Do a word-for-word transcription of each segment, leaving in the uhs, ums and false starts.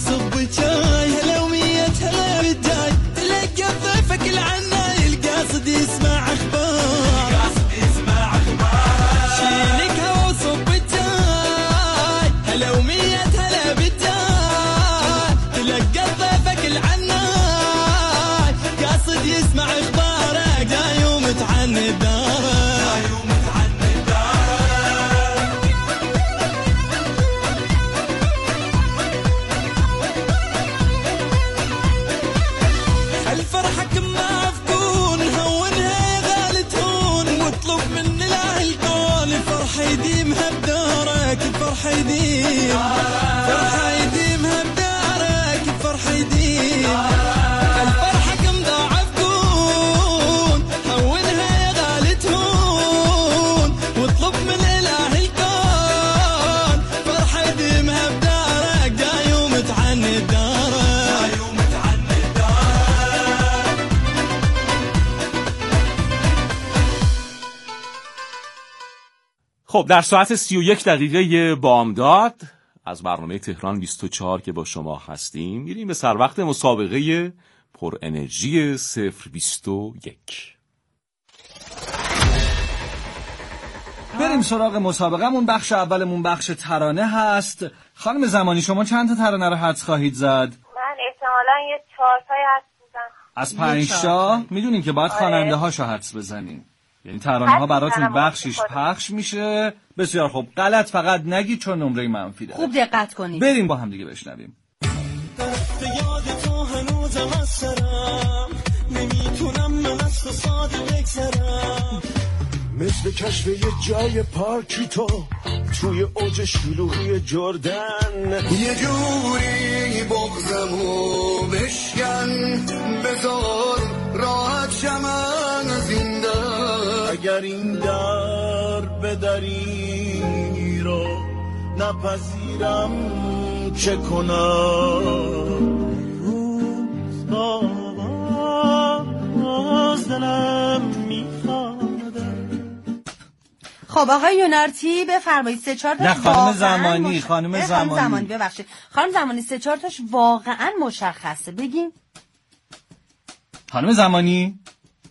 وصب جاي هلا ومية هلا بالجاي تلقى ضيفك العناي القاصد يسمع اخبار القاصد يسمع اخبار شيلك هوا وصب جاي هلا ومية هلا بالجاي تلقى ضيفك العناي قاصد يسمع اخبارك جاي ومتعني بدارك جاي ومتعني بدارك خل فرحك معفون هونها غالي تهون واطلب من اله الكون الفرحة يديمها بدارك الفرحة يديم فرحة يديمها بدارك الفرحة يديم خل فرحك مضاعف كون هونها يا غالي تهون واطلب من اله الكون فرحة يديمها بدارك جاي ومتعني بدارك جاي ومتعني بدارك خب در ساعت سی و یک دقیقه بامداد از برنامه تهران بیست و چهار که با شما هستیم میریم به سر وقت مسابقه پر انرژی صفر بیست و یک. بریم سراغ مسابقه‌مون. بخش اولمون بخش ترانه هست. خانم زمانی شما چند تا ترانه رو حدس خواهید زد؟ من احتمالاً یه چهار تای حدس میزنم. از پنج تا میدونین که باید خواننده هاشو حدس بزنین. یعنی ترانه ها براتون بخشیش پخش میشه. بسیار خوب. غلط فقط نگید چون نمره منفی داره. خوب دقت کنید. بریم با هم دیگه بشنویم. دست یاد تو هنوزم از سرم نمیتونم من از تو ساده بگذرم مثل کشف یه جای پارکی تو توی اوج شلوغی جردن یه جوری بغزمو بشکن بذار راحت شمن از این در اگر این در به دری رو نپذیرم چه کنم روز باز دلم میخواد. خب آقای یونارتی بفرمایید سه چهار تاش نه خانم زمانی مش... خانم زمانی زمانی ببخشید خانم زمانی سه چهار تاش واقعا مشخصه بگین. خانم زمانی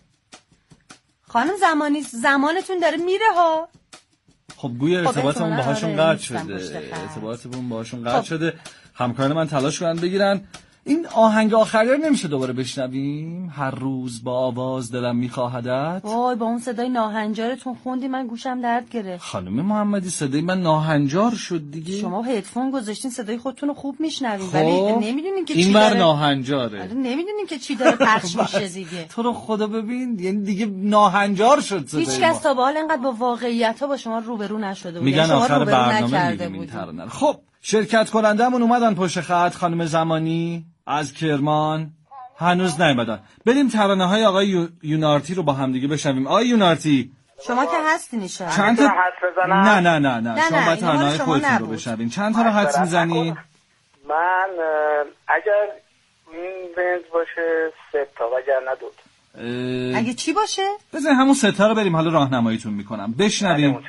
خانم زمانی زمانتون داره میره ها. خب گویا ارتباطمون باهاشون قطع شده. ارتباطمون باهاشون قطع شده. همکاران من تلاش کردن بگیرن. این آهنگ آخری رو نمیشه دوباره بشنویم؟ هر روز با آواز دلم میخواهدت. وای با اون صدای ناهنجارتون خوندی من گوشم درد گرفت. خانم محمدی صدای من ناهنجار شد دیگه. شما هدفون گذاشتین صدای خودتون رو خوب میشنوین خب. ولی نمیدونین که چی این داره. بر ناهنجاره. آره نمیدونین که چی داره پخش میشه دیگه. تو رو خدا ببین یعنی دیگه ناهنجار شد صدای هیچ کس تا به حال اینقدر با واقعیت ها با شما روبرو نشده بود. میگن شما آخر برنامه نکرده بود. خب شرکت کنندمون اومدن پشت خط. خانم زمانی از کرمان هنوز نیومدن. بریم ترانه های آقای یو... یونارتی رو با هم دیگه بشنویم. آقای یونارتی شما که هستین ایشان چند تا نه نه نه نه شما باید ترانه های خودتون رو بشنوین. چند تا رو حدس میزنین؟ من اگر این بنز باشه سه تا وگرنه دو تا. اگه چی باشه؟ بزن همون سه تا رو بریم حالا راهنماییتون میکنم. بشنویم.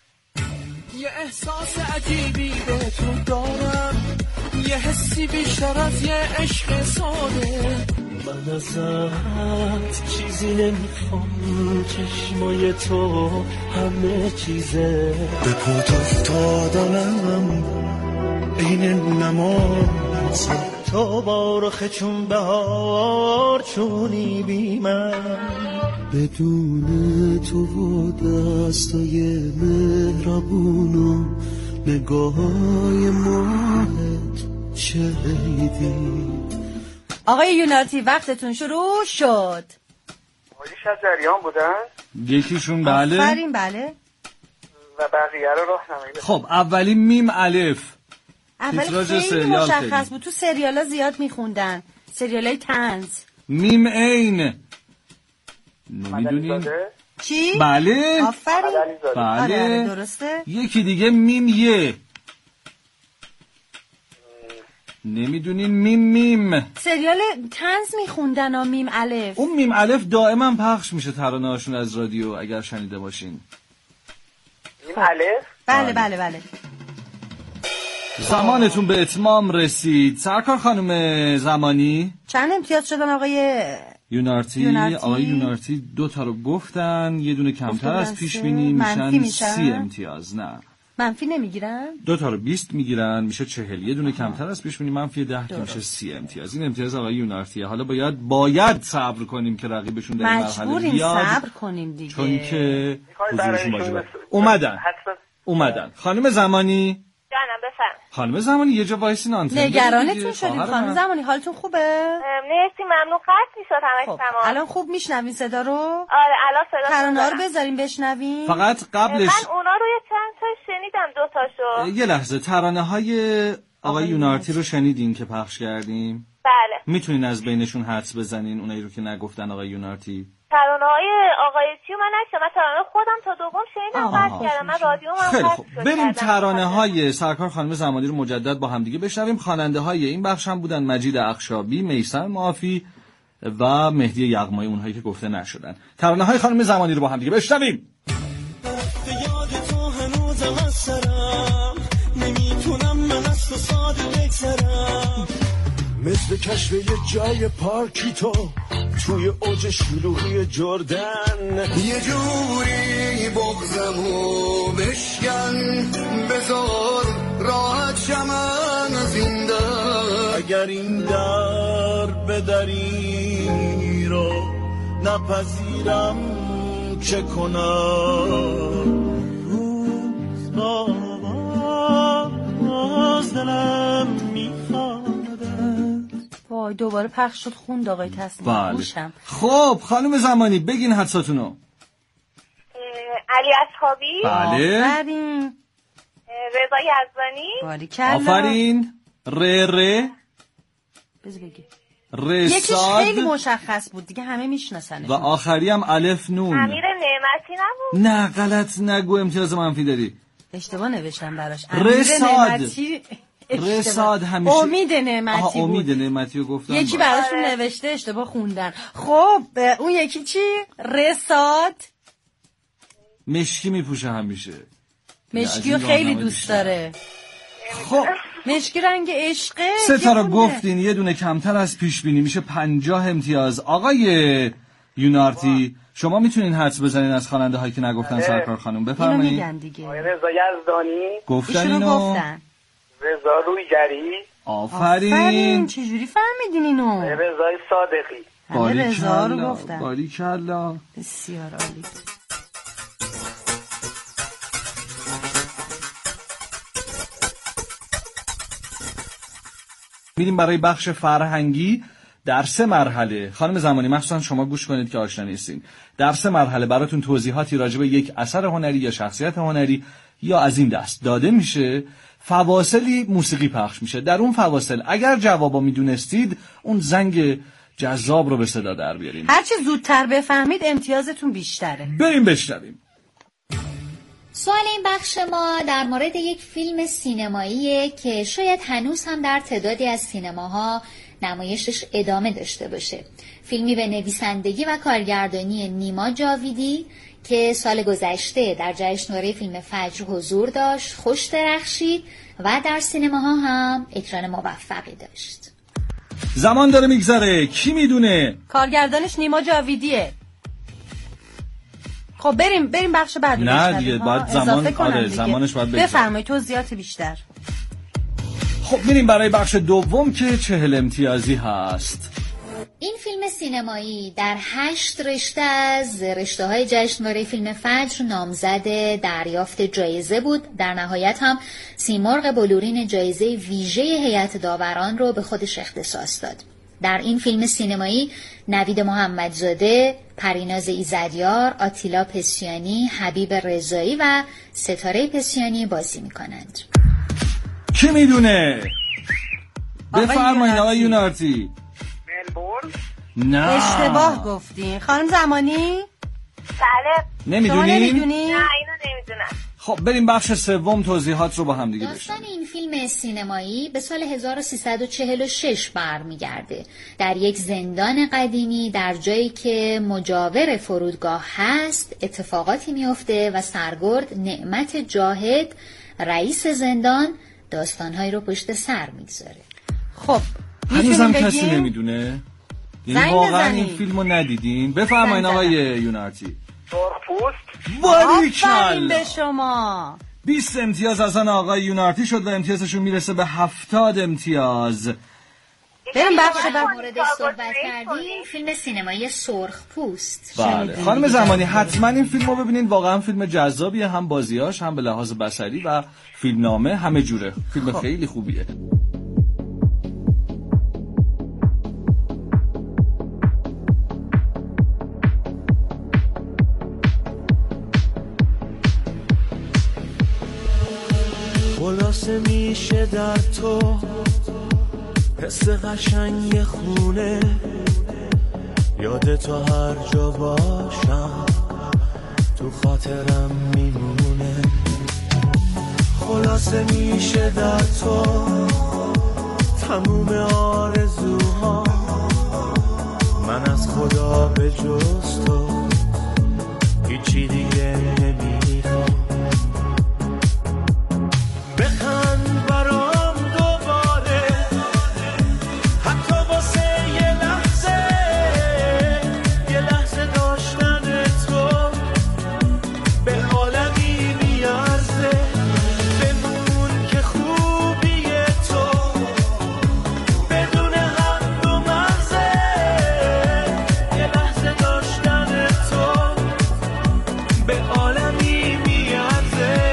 یه احساس عجیبی به تو دارم یه حسی بیشتر از یه عشق ساده من ازت چیزی نمیخوام چشمای تو همه چیزه به پات افتادنم این نماز تو بارخه چون بهار چونی بی من بدون تو و دستای مهربونو نگاههای ماهت شهیدی. آقای یونارتی وقتتون شروع شد. آقایش از جریان بودن؟ یکیشون بله. آفرین بله. و بقیه رو راهنمایی بده. خب اولی میم الف. اولی خیلی مشخص بود. تو سریالا زیاد میخوندن. سریالای طنز. میم عین. نمیدونین؟ چی؟ بله. آفرین. بله. آره درسته. یکی دیگه میم یه. نمیدونین میم میم. سریال طنز میخوندن و میم الف. اون میم الف دائما پخش میشه ترانه هاشون از رادیو اگر شنیده باشین. میم الف؟ بله بله بله. زمانتون به اتمام رسید. سرکار خانم زمانی چند امتیاز شدن آقای یونارتی؟ یونارتی. آقای یونارتی دو تا رو گفتن، یه دونه کمتر از پیش بینی میشن, میشن سی امتیاز. نه منفی نمیگیرن؟ دو تا رو بیست میگیرن میشه چهل. یه دونه کمتر از پیش بینی منفی ده که میشه سی امتیاز. این امتیاز آقای یونارتیه. حالا باید باید صبر کنیم که رقیبشون در این مرحله بیاد. صبر کنیم دیگه. چون که حضورشون واجبه. اومدن. اومدن. خانم زمانی جانم بفرم. خانم زمانی یه جا وایسین آنتن. نگرانتون شدیم خانم زمانی، حالتون خوبه؟ مرسی ممنون. قطع میشد همش تمام. الان خوب میشنوین صدا رو؟ آره الان صدا ترانه‌ها رو بذاریم بشنویم. فقط قبلش من اونا رو یه چند تا شنیدم، دو تاشو. یه لحظه ترانه‌های آقای یونارتی رو شنیدین که پخش کردیم؟ بله. میتونین از بینشون حدس بزنین اونایی رو که نگفتن آقای یونارتی؟ ترانه‌های آقای چیو من نشدم. من ترانه خودم تا دوم شنیدم، قطع کردم. من رادیو من خیلی خوب. بریم ترانه‌های سرکار خانم زمانی رو مجدد با هم دیگه بشنویم. خواننده‌های این بخش هم بودن مجید اخشابی، میثم معافی و مهدی یغمایی، اونهایی که گفته نشدن. ترانه‌های خانم زمانی رو با هم دیگه بشنویم. یاد تو هنوزم از سرم، نمیتونم من از تو ساده بگذرم، مثل کشف یه جای پارکی تو توی اوج شلوغی جردن، یه جوری بغزمو بشکن، بذار راحت شمن از این در، اگر این در به دری رو نپذیرم چه کنم، روز باز دلم میخواد. وای دوباره پخش شد خوند آقای تصمیم. بله. خب خانم زمانی بگین حدساتونو. علی اصحابی. بله. آفرین. رضا یزدانی. باریکلا. آفرین. ر ر بذار بگی. رساد. یکیش خیلی مشخص بود دیگه همه میشناسن. و آخری هم الف نون. امیر نعمتی نبود؟ نه غلط نگو، امتیاز منفی داری. اشتباه نوشتم براش. رساد. رساد همیشه امید نعمتی بود. امید نعمتی رو گفتم. یکی براشون نوشته اشتباه خوندن. خب اون یکی چی؟ رساد. مشکی میپوشه همیشه. مشکی رو خیلی دوست داره. خب مشکی رنگ عشقه. سه تا رو گفتین، یه دونه کمتر از پیش بینی میشه پنجاه امتیاز. آقای یونارتی شما میتونین حدس بزنین از خواننده هایی که نگفتن سرکار خانم، بفرمایید. اینو میگن دیگه. رضا یزدانی گفتن اینو. گفتن. رضا رویگری. آفرین. آفرین. چجوری فهمیدین اینو؟ رضای صادقی. همه رضا رو گفتن. باریکلا. بسیار عالی. میریم برای بخش فرهنگی در سه مرحله. خانم زمانی مخصوصا شما گوش کنید که آشنا نیستین. در سه مرحله براتون توضیحاتی راجع به یک اثر هنری یا شخصیت هنری یا از این دست داده میشه. فواصلی موسیقی پخش میشه. در اون فواصل اگر جوابا میدونستید اون زنگ جذاب رو به صدا در بیارین. هرچی زودتر بفهمید امتیازتون بیشتره. بریم بشنویم. سوال این بخش ما در مورد یک فیلم سینماییه که شاید هنوز هم در تعدادی از سینماها نمایشش ادامه داشته باشه. فیلمی به نویسندگی و کارگردانی نیما جاویدی که سال گذشته در جشنواره فیلم فجر حضور داشت، خوش درخشید و در سینماها هم اکران موفقی داشت. زمان داره میگذره، کی میدونه؟ کارگردانش نیما جاویدیه. خب بریم بریم بخش بعدی. نه دیگه باید زمان آره زمانش باید بگذره. بفرمایید توضیحات بیشتر. خب میریم برای بخش دوم که چهل امتیازی هست. این فیلم سینمایی در هشت رشته از رشته های جشنواره فیلم فجر نامزد دریافت جایزه بود. در نهایت هم سیمرغ بلورین جایزه ویژه هیئت داوران رو به خودش اختصاص داد. در این فیلم سینمایی نوید محمدزاده، پریناز ایزدیار، آتیلا پسیانی، حبیب رضایی و ستاره پسیانی بازی میکنند. کی میدونه؟ بفرمایید آقای یونارتی. ملبورن. نه اشتباه گفتین. خانم زمانی؟ بله. نمیدونین؟ نه اینو نمیدونم. خب بریم بخش سوم توضیحات رو با هم دیگه داستان بشنویم. این فیلم سینمایی به سال هزار و سیصد و چهل و شش برمیگرده. در یک زندان قدیمی در جایی که مجاور فرودگاه هست اتفاقاتی میفته و سرگرد نعمت جاهد رئیس زندان داستانهایی رو پشت سر میگذاره. خب هنوزم کسی نمیدونه؟ یعنی واقعا این فیلمو ندیدین؟ بفرمایید آقای یونارتی. سرخپوست. آفرین به شما. بیست امتیاز از آن آقای یونارتی شد و امتیازشون میرسه به هفتاد امتیاز. بریم بخش در موردش صحبت کردیم، فیلم سینمایی سرخپوست. بله خانم زمانی حتما این فیلمو ببینین، واقعا فیلم جذابیه، هم بازیاش هم به لحاظ بصری و فیلمنامه همه جوره. فیلم خب. خیلی خوبیه. خلاصه میشه در تو حس قشنگ خونه، یاد تو هر جا باشم تو خاطرم میمونه. خلاصه میشه در تو تموم آرزوها، من از خدا به جز تو هیچی دیگه نمیخوام. بخند برام دوباره حتی واسه یه لحظه، یه لحظه داشتن تو به عالمی میارزه. بمون که خوبیه تو بدون حد و مرزه، یه لحظه داشتن تو به عالمی میارزه.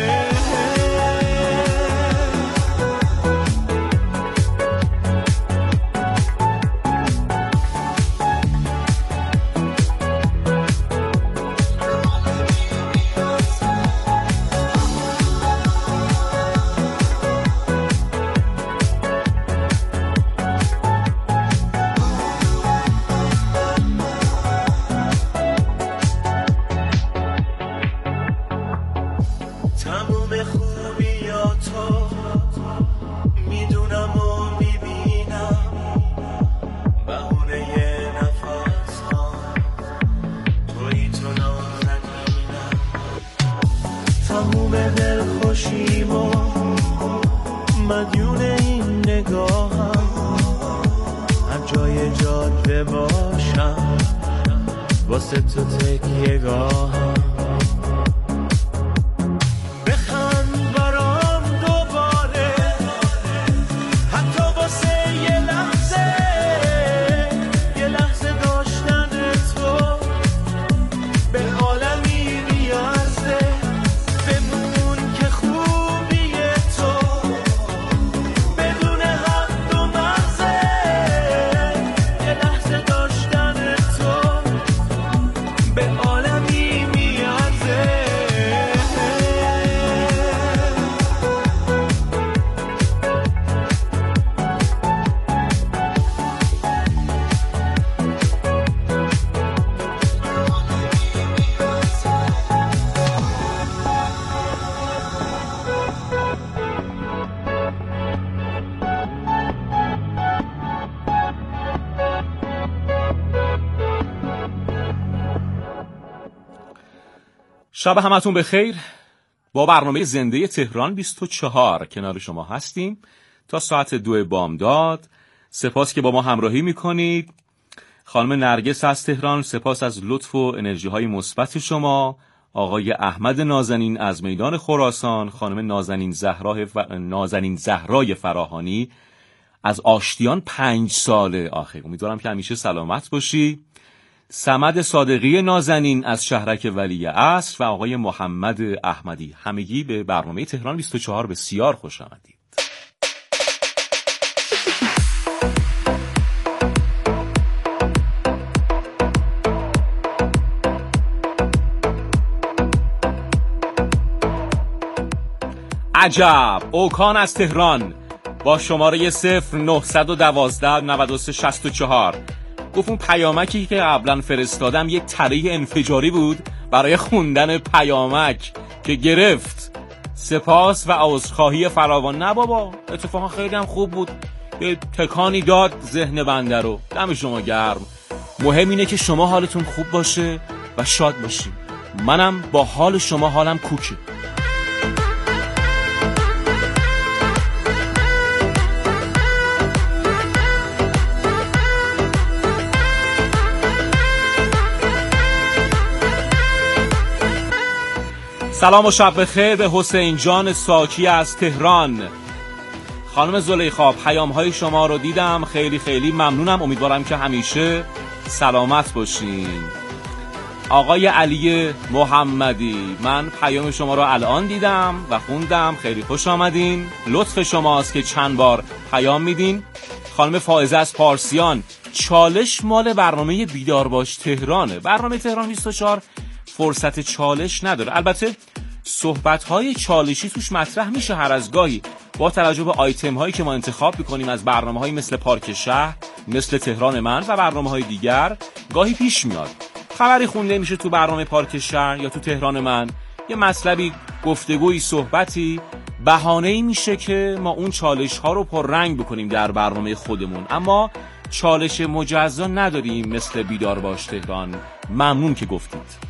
تموم خوبی یا تو میدونم و میبینم، بهونه یه نفس خوام توی تو نازنینم. تموم دل خوشیم و مدیون این نگاهم، هر جای جاده باشم واسه تو تکیه گاهم. شب همتون بخیر. با برنامه زنده تهران بیست و چهار کنار شما هستیم تا ساعت دو بامداد. سپاس که با ما همراهی میکنید. خانم نرگس از تهران، سپاس از لطف و انرژی های مثبت شما. آقای احمد نازنین از میدان خراسان، خانم نازنین زهرای ف... نازنین زهرای فراهانی از آشتیان پنج ساله. آخه امیدوارم که همیشه سلامت باشی. صمد صادقی نازنین از شهرک ولی عصر و آقای محمد احمدی، همگی به برنامه تهران بیست و چهار بسیار خوش آمدید. عجب، اوکان از تهران با شماره صفر نهصد و دوازده نود و سه شصت و چهار گفت اون پیامکی که قبلا فرستادم یک تره انفجاری بود برای خوندن پیامک که گرفت. سپاس و عذرخواهی فراوان. نه بابا، اتفاقا خیلی هم خوب بود، یه تکانی داد ذهن بنده رو. دم شما گرم. مهم اینه که شما حالتون خوب باشه و شاد باشید. منم با حال شما حالم کوکه. سلام و شب بخیر به حسین جان ساکی از تهران. خانم زلیخا، پیام‌های شما رو دیدم، خیلی خیلی ممنونم، امیدوارم که همیشه سلامت باشین. آقای علی محمدی، من پیام شما رو الان دیدم و خوندم، خیلی خوش آمدین، لطف شماست که چند بار پیام میدین. خانم فائزه از پارسیان، چالش مال برنامه بیدار باش تهرانه. برنامه تهران بیست و چهار فرصت چالش نداره، البته صحبت‌های چالشی توش مطرح میشه هر از گاهی با توجه به آیتم هایی که ما انتخاب میکنیم از برنامه‌های مثل پارک شهر، مثل تهران من و برنامه‌های دیگر. گاهی پیش میاد خبری خونده میشه تو برنامه پارک شهر یا تو تهران من، یه مطلبی، گفتگویی، صحبتی، بهانه‌ای میشه که ما اون چالش ها رو پررنگ بکنیم در برنامه خودمون، اما چالش مجزا نداریم مثل بیدار باش تهران. ممنون که گفتید.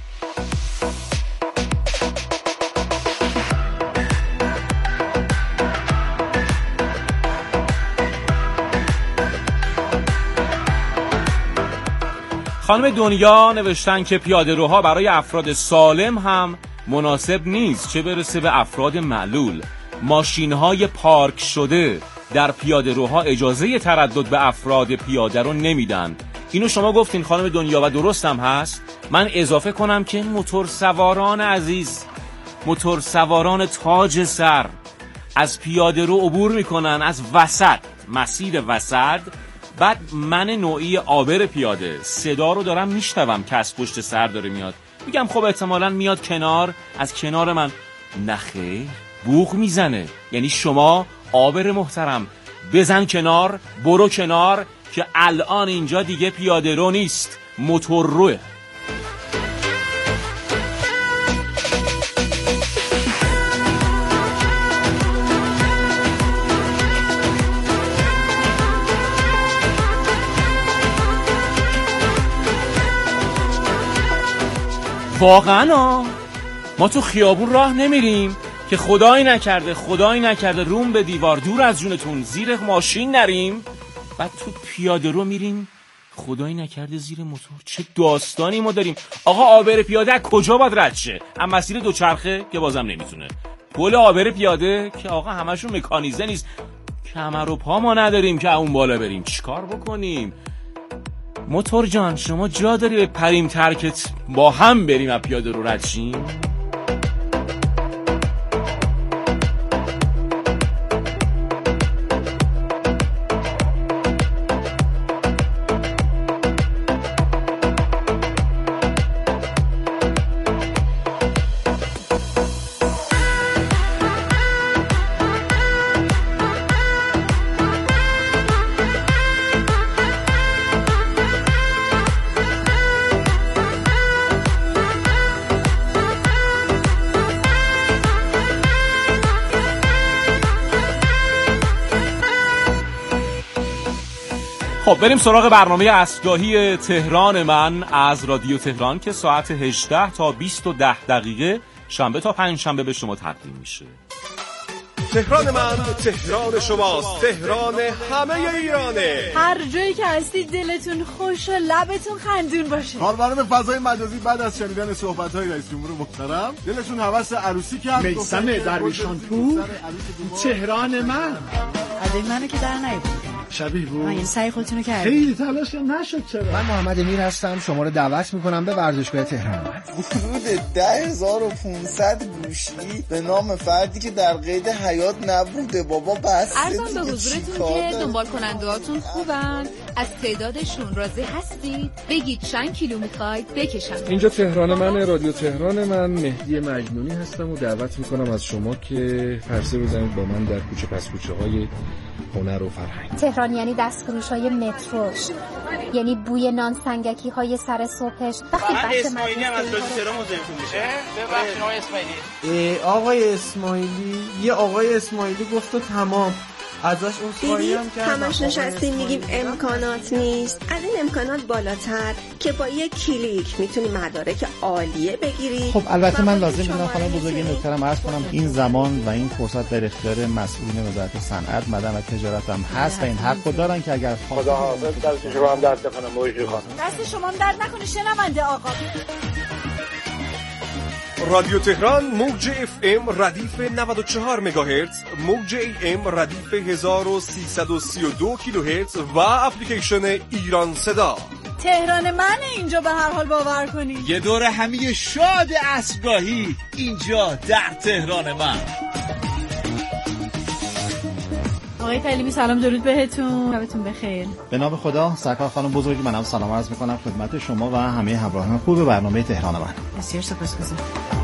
خانم دنیا نوشتن که پیاده‌روها برای افراد سالم هم مناسب نیست، چه برسه به افراد معلول. ماشین‌های پارک شده در پیاده‌روها اجازه تردد به افراد پیاده رو نمیدن. اینو شما گفتین خانم دنیا و درست هم هست. من اضافه کنم که موتور سواران عزیز، موتور سواران تاج سر از پیاده‌رو عبور میکنن، از وسط، مسیر وسط. بعد من نوعی عابر پیاده صدا رو دارم میشنوم که از پشت سر داره میاد، میگم خب احتمالاً میاد کنار، از کنار من. نخیر، بوق میزنه. یعنی شما عابر محترم بزن کنار، برو کنار که الان اینجا دیگه پیاده رو نیست، موتور روه. واقعا ما تو خیابون راه نمیریم که خدایی نکرده خدایی نکرده روم به دیوار، دور از جونتون، زیر ماشین نریم، بعد تو پیاده رو میریم خدایی نکرده زیر موتور. چه داستانی ما داریم. آقا عابر پیاده از کجا باید رد شه؟ از مسیر دوچرخه که بازم نمیتونه، پل عابر پیاده که آقا همشون مکانیزه نیست، کمر و پا ما نداریم که اون بالا بریم، چیکار بکنیم؟ موتور جان شما جا داری به پریم ترکت با هم بریم از پیاده رو رد شیم؟ خب بریم سراغ برنامه اصلاحی تهران من از رادیو تهران که ساعت هجده تا بیست و ده دقیقه شنبه تا پنج شنبه به شما تقدیم میشه. تهران من تهران شماست، تهران همه ایرانه. هر جایی که هستید دلتون خوش و لبتون خندون باشه. کاربران فضای مجازی بعد از شنیدن صحبت‌های رئیس جمهور محترم دلشون هوس عروسی کرد. میثم درویشان پور تهران من. ادای منو که در نیاورد. شبیه بود. این سعی خودتون رو کردید. خیلی تلاش نشد. چرا؟ من محمد امیر هستم، شما رو دعوت میکنم به ورزشگاه تهران. ورود ده هزار و پانصد گوشی به نام فردی که در قید حیات نبوده. بابا بس. عرضم به حضورتون که دنبال کنندهاتون خوبن، از تعدادشون راضی هستید؟ بگید چند کیلو میخواید بکشم. اینجا تهران من، رادیو تهران من، مهدی مجنونی هستم و دعوت میکنم از شما که پرسه بزنید با من در کوچه پس کوچه های هنر و فرهنگ. تهران یعنی دستفروش های مترو، یعنی بوی نان سنگکی های سر صبحش. وقتی بچه اسماعیلی هم از لوزیترو مزاحمتون میشه. ببخشید آقای اسماعیلی. آقای اسماعیلی، یه آقای اسماعیلی گفت و تمام. ازش اصخایی هم کردم. همش نشستیم میگیم امکانات نیست. از این امکانات بالاتر که با یک کلیک میتونی مدارک عالیه بگیری. خب البته من لازم میدونم خانم بزرگی نکترم عرض کنم این زمان و این فرصت در اختیار مسئولین وزارت صنعت، معدن و تجارت هم هست و این حقو دارن که اگر خدا حافظ دست شما هم درد نکنه موجی خانم. دست شما هم درد نکنه شنونده آقا. رادیو تهران موج اف ام ردیف نود و چهار مگاهرتز، موج ای ام ردیف هزار و سیصد و سی و دو کیلوهرتز و اپلیکیشن ایران صدا. تهران من اینجا به هر حال باور کنید. یه دور همی شاد عصرگاهی اینجا در تهران من. آقای تعلیمی سلام درود بهتون، شبتون بخیر. به نام خدا. سرکار خانم بزرگی، منم سلام عرض میکنم خدمت شما و همه همراهان خوب برنامه تهران من. بسیار سپاسگزارم.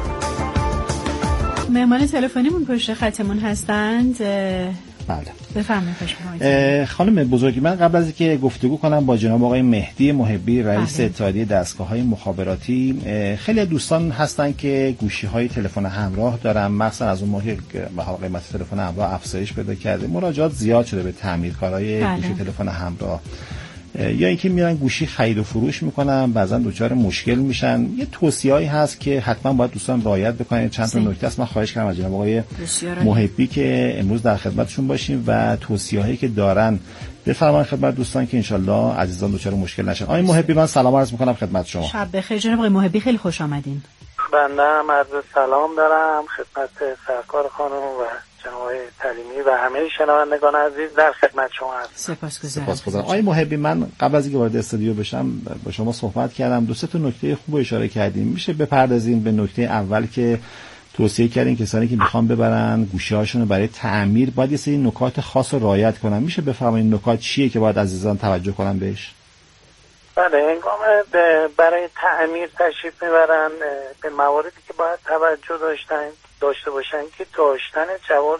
مهمان تلفنیمون پشت خطمون هستند. بله بفرمایید. خوش اومدید. خانم بزرگی، من قبل از اینکه گفتگو کنم با جناب آقای مهدی محبی رئیس اتحادیه دستگاه‌های مخابراتی، خیلی دوستان هستن که گوشی‌های تلفن همراه دارن، مثلا از اون موقع که قیمت تلفن همراه افزایش پیدا کرده مراجعات زیاد شده به تعمیرکارای گوشی تلفن همراه، یا اینکه میرن گوشی خرید و فروش میکنن، بعضا دچار مشکل میشن. یه توصیه‌ای هست که حتما باید دوستان رعایت بکنن. چند تا نکته است من خواهش کردم از جناب آقای محبی که امروز در خدمتشون باشیم و توصیه‌هایی که دارن بفرمایید خدمت دوستان که انشالله عزیزان دچار مشکل نشن. آقای محبی، من سلام عرض میکنم خدمت شما. شب بخیر جناب آقای محبی، خیلی خوش آمدین. بنده هم عرض سلام دارم خدمت سرکار خانم و جناب تعلیمی و همه شنوندگان عزیز، در خدمت شما هستم. سپاسگزارم. سپاسگزارم. آقای محبی، من قبل از اینکه وارد استودیو بشم با شما صحبت کردم، دو سه تا نکته خوب اشاره کردیم. میشه بپردازیم به نکته اول که توصیه کردین کسانی که میخوان ببرن گوشی‌هاشون رو برای تعمیر باید یه سری نکات خاص رو رعایت کنن. میشه بفرمایید نکات چیه که باید عزیزان توجه کنن بهش؟ بله، هنگام برای تعمیر تشریف میبرن به مواردی که باید توجه داشتن داشته باشن که داشتن جواز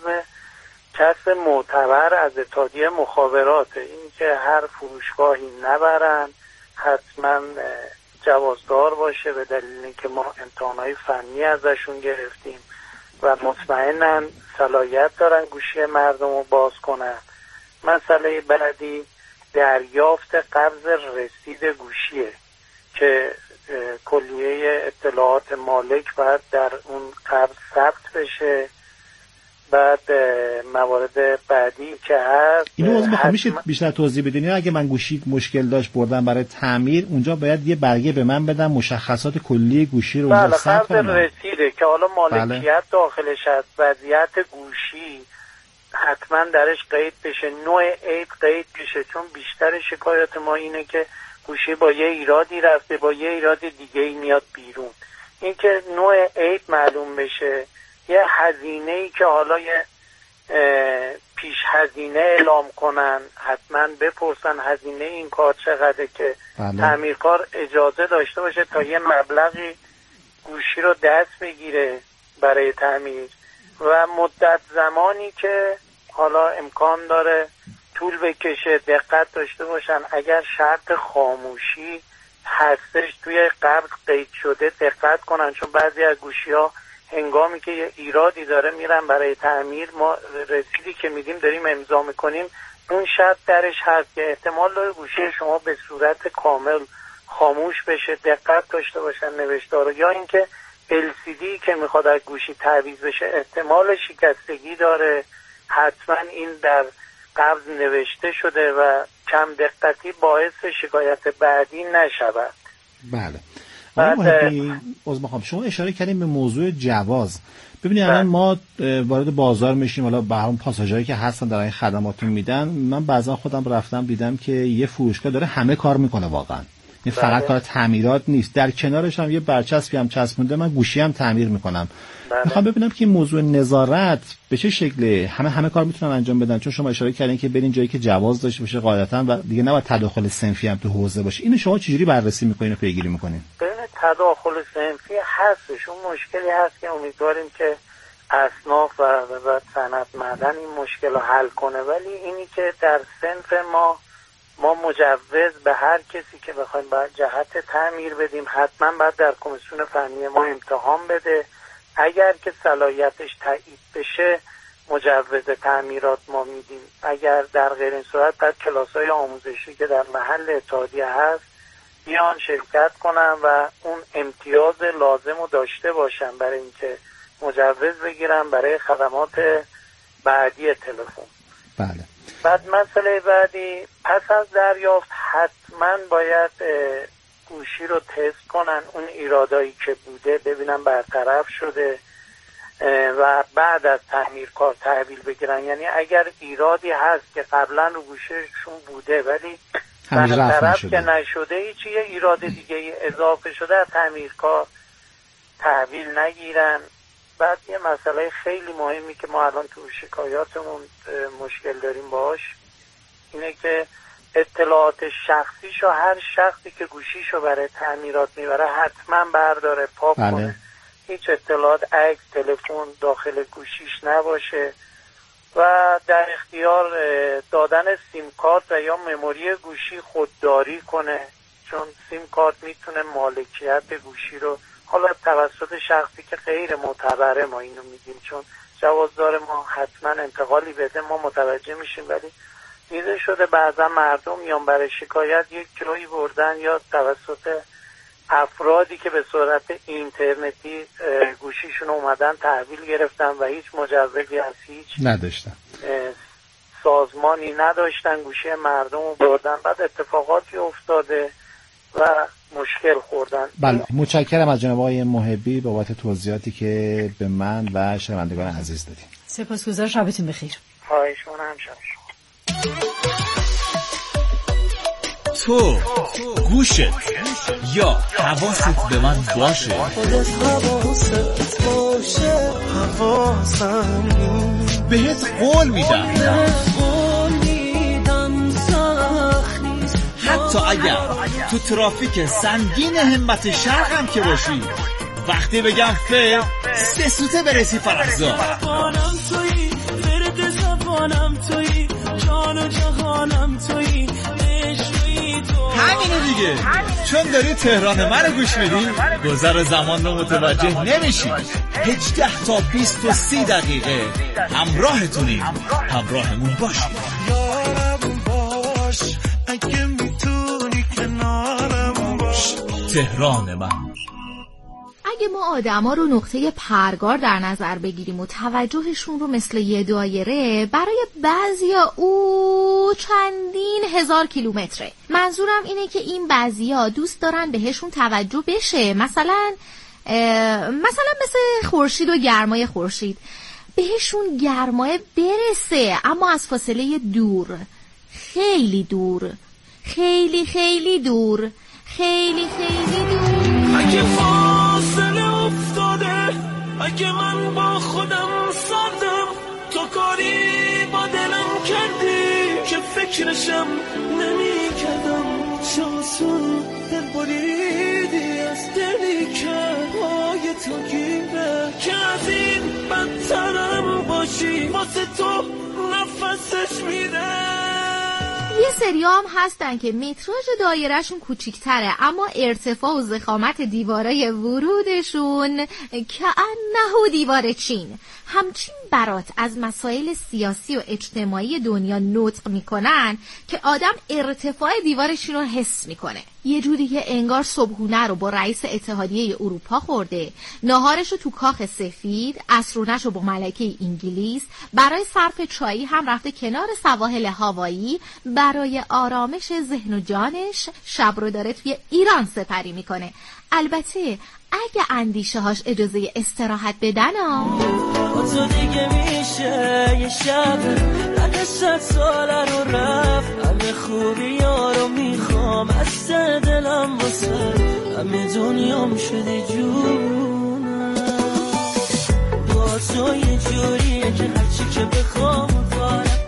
کسب معتبر از اتحادیه مخابرات، این که هر فروشگاهی نبرن، حتما جوازدار باشه به دلیل اینکه ما امتحانات فنی ازشون گرفتیم و مطمئنن صلاحیت دارن گوشی مردم رو باز کنن. مسئله بعدی دریافت قبض رسید گوشیه که کلیه اطلاعات مالک باید در اون قبض ثبت بشه. بعد موارد بعدی که هست اینو از بخوام میشه بیشتر توضیح بدین؟ اگه من گوشی مشکل داشت بردم برای تعمیر، اونجا باید یه برگه به من بدم مشخصات کلی گوشی رو اونجا ثبت کنم. بله، قبض رسیده که حالا مالکیت بله. داخلش هست، وضعیت گوشی حتما درش قید بشه، نوع عیب قید بشه، چون بیشتر شکایت ما اینه که گوشی با یه ایرادی رفته با یه ایراد دیگه ای میاد بیرون. این که نوع عیب معلوم بشه، یه هزینه‌ای که حالا یه پیش هزینه اعلام کنن، حتما بپرسن هزینه این کار چقدره که بله. تعمیرکار اجازه داشته باشه تا یه مبلغی گوشی رو دست بگیره برای تعمیر و مدت زمانی که حالا امکان داره طول بکشه دقت داشته باشن. اگر شرط خاموشی هستش توی قبض قید شده دقت کنن، چون بعضی از گوشی‌ها هنگامی که یه ایرادی داره میرن برای تعمیر، ما رسیدی که میدیم داریم امضا میکنیم اون شرط درش هست که احتمال داره گوشی شما به صورت کامل خاموش بشه، دقت داشته باشن نوشتارو. یا اینکه ال سی دی که میخواد از گوشی تعویض بشه احتمال شکستگی داره، حتما این در قبض نوشته شده و کم دقتی باعث شکایت بعدی نشود. بله. محبی، از میخوام شما اشاره کردیم به موضوع جواز. ببینید الان ما وارد بازار میشیم، حالا به همون پاساژهایی که هستن در این خدماتون میدن، من بعضا خودم رفتم دیدم که یه فروشگاه داره همه کار میکنه واقعا، این فقط کار تعمیرات نیست، در کنارش هم یه برچسبی هم چسبونده من گوشی هم تعمیر میکنم. بله. میخوام ببینم که این موضوع نظارت به چه شکله، همه همه کار میتونن انجام بدن؟ چون شما اشاره کردین که برین جایی که جواز داشته باشه قاعدتاً و دیگه نباید تداخل صنفی هم تو حوزه باشه. اینو شما چجوری بررسی میکنین و پیگیری میکنین؟ ببین تداخل صنفی هستش، اون مشکلی هست که امیدواریم که اصناف و و صنعت معدن این مشکل رو حل کنه، ولی اینی که در صنف ما ما مجوز به هر کسی که بخوایم باید جهت تعمیر بدیم حتما باید در کمیسیون فنی ما امتحان بده. اگر که صلاحیتش تایید بشه مجوز تعمیرات ما میدیم، اگر در غیر این صورت باید کلاس‌های آموزشی که در محل اتحادیه هست بیان شرکت کنن و اون امتیاز لازم رو داشته باشن برای اینکه مجوز بگیرن برای خدمات بعدی تلفن. بله. بعد مسئله بعدی پس از دریافت حتما باید گوشی رو تست کنن، اون ایرادایی که بوده ببینن برطرف شده و بعد از تعمیرکار تحویل بگیرن. یعنی اگر ایرادی هست که قبلا رو گوشیشون بوده ولی برطرف که نشده، هیچ یه ایراد دیگه اضافه شده، از تعمیرکار تحویل نگیرن. بعد یه مسئله خیلی مهمی که ما الان تو شکایاتمون مشکل داریم باش اینه که اطلاعات شخصیشو هر شخصی که گوشیشو برای تعمیرات میبره حتما برداره، پاک بله. کنه، هیچ اطلاعات عکس، تلفن داخل گوشیش نباشه و در اختیار دادن سیم کارت و یا مموری گوشی خودداری کنه، چون سیم کارت میتونه مالکیت گوشی رو حالا توسط شخصی که غیر معتبره، ما اینو میگیم چون جوازدار ما حتما انتقالی بده ما متوجه میشیم، ولی دیده شده بعضا مردم میان برای شکایت یک جایی بردن یا توسط افرادی که به صورت اینترنتی گوشیشون اومدن تحویل گرفتن و هیچ مجوزی از هیچ نداشتن، سازمانی نداشتن، گوشی مردم رو بردن، بعد اتفاقاتی افتاده و مشکل خوردن. بله، متشکرم از جناب آقای محبی بابت توضیحاتی که به من و شنوندگان عزیز دادیم. سپاسگزار، شبتون بخیر. خواهش می‌کنم، شب شما. تو گوشت یا حواست به من باشه، خودت حواست باشه، حواسم بهت قول میدم حتی اگر تو ترافیک سنگین همت شرقم که باشی، وقتی بگم فر سه سوته برسی فرزا. زبانم تویی، فرد زبانم تویی، جان و جهانم تویی، عشقی تو. همینه دیگه، چون داری تهران من گوش میدی گذر زمان رو متوجه نمیشی. هجده تا بیست و سی دقیقه همراهتونیم، همراهمون باشی. یارم باش اگه میتونی، کنارم باش. تهران من. اگه ما آدما رو نقطه پرگار در نظر بگیریم و توجهشون رو مثل یه دایره، برای بعضیا او چندین هزار کیلومتره. منظورم اینه که این بعضیا دوست دارن بهشون توجه بشه، مثلا مثلا مثل خورشید و گرمای خورشید، بهشون گرمای برسه اما از فاصله دور، خیلی دور، خیلی خیلی دور، خیلی خیلی دور. اگه فاصله افتاده، اگه من با خودم سردم، تو کاری با دلم کردی که فکرشم نمی کردم. چاسون دل بریدی از دلی که پای تو گیره، که از این بدترم باشی، واسه تو نفسش میره. یه سری هم هستن که متراژ دایرهشون کوچیک‌تره اما ارتفاع و ضخامت دیوارای ورودشون کأنه دیوار چین. همچین برات از مسائل سیاسی و اجتماعی دنیا نطق میکنن که آدم ارتفاع دیوارشون رو حس میکنه. یه جوری که انگار صبحونه رو با رئیس اتحادیه اروپا خورده، ناهارش رو تو کاخ سفید، عصرونش رو با ملکه انگلیس، برای صرف چایی هم رفته کنار سواحل هاوایی، برای آرامش ذهن و جانش شب رو داره توی ایران سپری میکنه. البته اگه اندیشه هاش اجازه استراحت بدن با تو دیگه میشه یه شب اگه صد ساله رو رفت، همه خوبی ها رو میخوام از دلم واسه، همه دنیام شده جونم. با تو یه جوریه که هرچی که بخوام کارم